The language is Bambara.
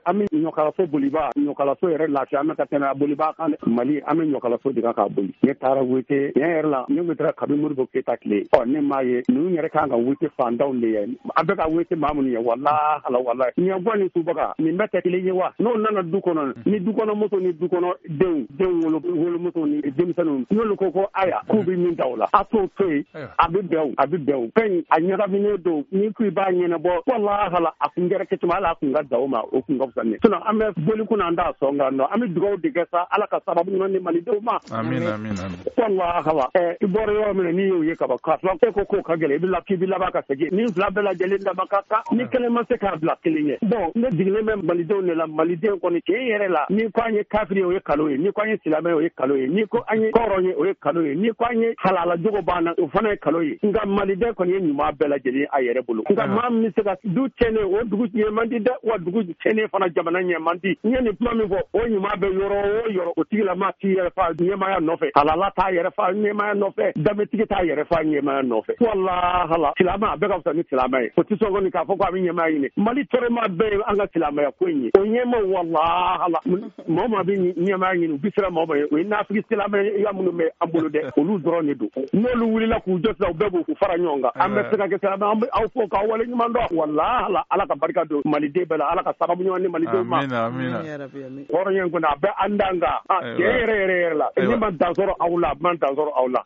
an bɛ ɲɔkalaso boliba ɲɔkalaso yɛrɛ lafiya an bɛ ka tɛmɛ boliba kan Mali an bɛ ɲɔkalaso de kan ka boli ne taara Wete tiɲɛ yɛrɛ la ne bɛ taara Kabi Modibo Keyita tile ne m'a ye ninnu yɛrɛ kan ka Wete fantanw de ye a bɛ ka Wete maa minnu ye walahi ɲɛbɔ ni subaga nin bɛɛ tɛ kelen ye wa n'o nana du kɔnɔ ni du kɔnɔ muso ni du kɔnɔ denw wolomuso ni denmisɛnninw n'olu ko aya k'u bɛ min ta o la a t'o to yen a bɛ bɛn fɛn a ɲagaminen don ni k'i b'a ɲɛnabɔ walahi a kun kɛra kɛ cogo ala a kun ka da o ma o kun ka fisa ne sinon an bɛ boli kunna an t'a sɔn nka non an bɛ dugawu de kɛ sa ala ka sababu ɲuman di malidenw ma amin walahi i bɔra yɔrɔ min n'i y'o ye ka ban k'a fɔ ko k'o ka gɛlɛn k'i bɛ laban ka segin ni fila bɛɛ lajɛlen dama ka kan ni kelen ma se k'a bila kelen ye bon ne jiginnen bɛ malidenw de la malidenw kɔni tiɲɛ yɛrɛ la ni ko an ye kafiri ye o ye kalo ye ni ko an ye silamɛ o ye kalo ye ni ko an ye kɔrɔn ye o ye kalo ye ni ko an ye halala jogo b'an na o fana ye kalo ye nka maliden kɔni ye ɲuman bɛɛ lajɛlen a yɛrɛ bolo nka maa min bɛ se ka du tiɲɛnen o dugu ɲɛ man di dɛ wa dugu tiɲɛnen fana jamana ɲɛ man di n ye nin kuma min fɔ o ɲuman bɛ yɔrɔ o yɔrɔ o tigilama t'i yɛrɛ fa ɲɛmaya nɔfɛ halala t'a yɛrɛ fa ɲɛmaya nɔfɛ danbetigi t'a yɛrɛ fa ɲɛmaya nɔfɛ walahi silamɛ a bɛɛ ka fisa ni silamɛ ye o tɛ sɔn kɔni k'a fɔ ko a bɛ ɲɛmaya ɲini mali tɔrɔma bɛɛ ye an ka silamɛya ko in ye o ɲɛma walahi mɔgɔ maa bɛ ɲɛmaya ɲini u bi sera mɔgɔ ma ye o ye nafigi silamɛya minnu bɛ an bolo dɛ olu dɔrɔn de don n'olu wulila k'u jɔ sisan u bɛɛ b'u fara ɲɔgɔn kan an bɛ se ka kɛ silamɛ an bɛ aw fɔ k'aw wale ɲuman dɔn walahi ala ka barika don maliden bɛɛ la ala ka sababu ɲuman di malidenw ma hɔrɔnya in kɔni a bɛ an dan kan tiɲɛ yɛrɛ la ne ma dan sɔrɔ aw la a man dan sɔrɔ aw la